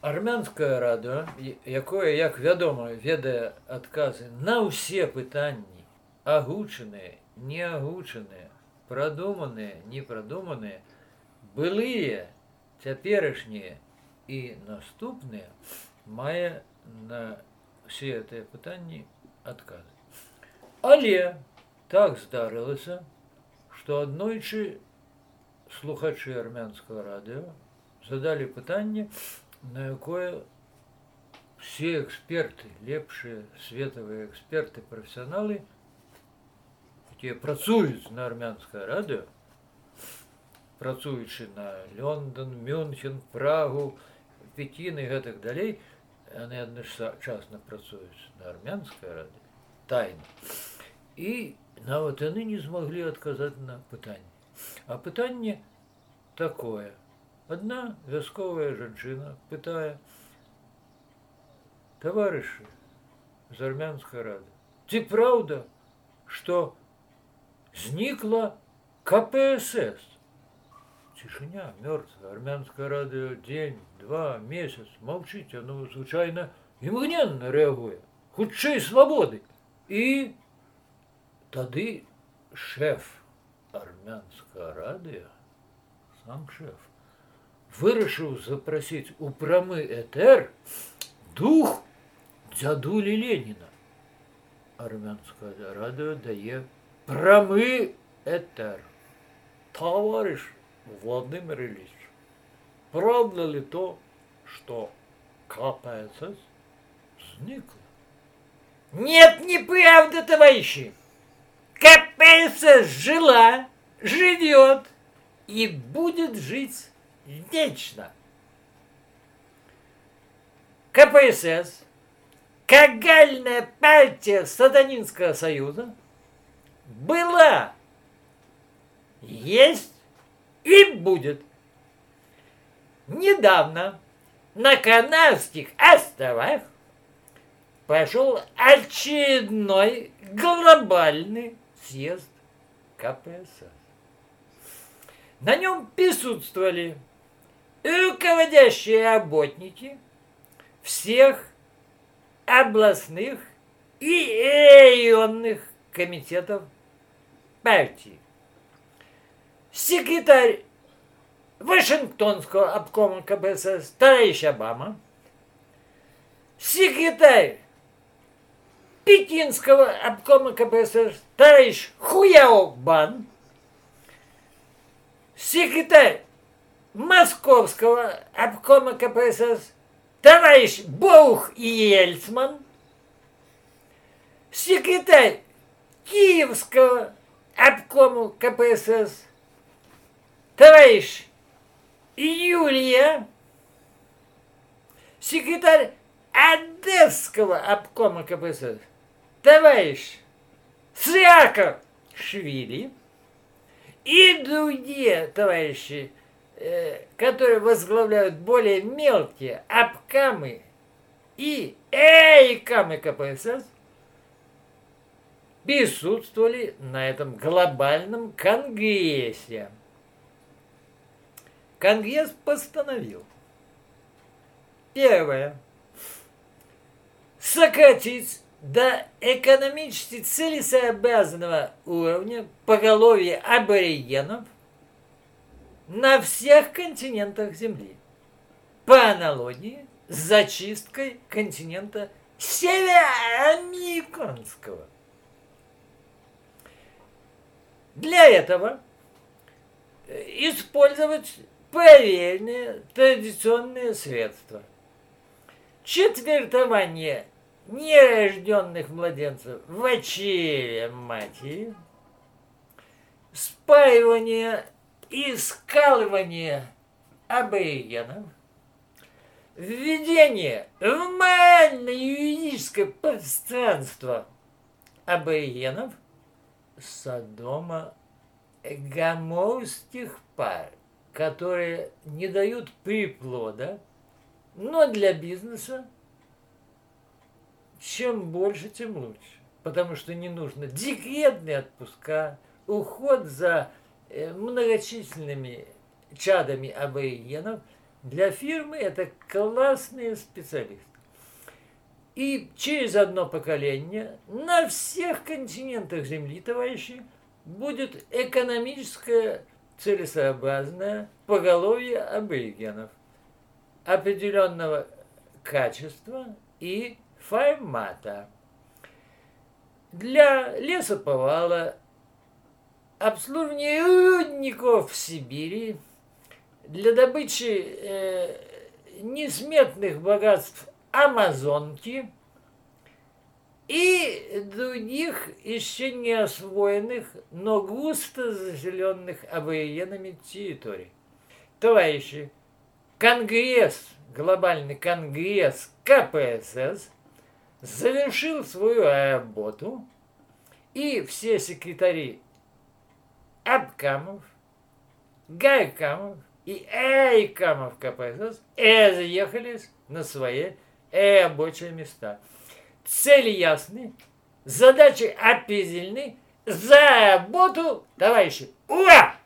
Армянскае радыё, якое, як вядома, ведае адказы на ўсе пытанні, агучаныя, неагучаныя, прадуманыя, непрадуманыя, былыя, цяперашнія і наступныя, мае на ўсе гэтыя пытанні адказы. Але так здарылася, што аднойчы слухачы армянскага радыё задалі пытанне, на якое все эксперты, лепшыя светавыя эксперты, прафесіяналы, якія працуюць на армянскае радыё, працуючы на Лондон, Мюнхен, Прагу, Пекін і гэтак далей, яны адначасна працуюць на армянскае радыё, тайна. І нават яны не змаглі адказаць на пытанне. А пытанне такое. Одна вясковая жанчына пытае: товарищи з армянскай рады, ці праўда, што знікла КПСС? Цішыня, мёртвая. Армянскае радыё дзень, два, месяц маўчыць, оно звычайна імгненна рэагуе. Хутчэй свабоды. І тады шэф армянскага радыё, сам шэф, вырашыў запрасіць у прамы этэр дух дзядулі Леніна. Армянскае радыё дае прамы этэр. Товарищ Владимир Ильич, правда ли то, что КПСС сникла? Нет, неправда, товарищи. КПСС жила, живет и будет жить вечно. КПСС, кагальная партия Сатанинского союза, была, есть и будет. Недавно на Канарских островах прошел очередной глобальный съезд КПСС. На нем присутствовали руководящие работники всех областных и районных комитетов партии. Секретарь Вашингтонского обкома КПСС товарищ Обама, секретарь Пекинского обкома КПСС товарищ Хуяо Бан, секретарь Московского обкома КПСС товарищ Боух Ельцман, секретарь Киевского обкома КПСС товарищ Юлия, секретарь Одесского обкома КПСС товарищ Саакашвили и другие товарищи, которые возглавляют более мелкие обкамы и эйкамы КПСС, присутствовали на этом глобальном конгрессе. Конгресс постановил: первое, сократить до экономически целесообразного уровня поголовье аборигенов на всех континентах Земли, по аналогии с зачисткой континента североамериканского. Для этого использовать проверенные традиционные средства. Четвертование нерожденных младенцев в очреве матери, спаивание и скалывание аборигенов, введение в морально-юридическое пространство аборигенов содомо-гоморских пар, которые не дают приплода, но для бизнеса чем больше, тем лучше. Потому что не нужно декретные отпуска, уход за многочисленными чадами аборигенов, для фирмы это классные специалисты. И через одно поколение на всех континентах Земли, товарищи, будет экономическое целесообразное поголовье аборигенов определенного качества и формата. Для лесоповала, обслуживания рудников в Сибири, для добычи несметных богатств Амазонки и других еще не освоенных, но густо заселенных аборигенами территорий. Товарищи, Конгресс, глобальный конгресс КПСС завершил свою работу, и все секретари обкамов, горкамов и райкамов КПСС разъехались на свои рабочие места. Цели ясны, задачи определены, за работу, товарищи, ура!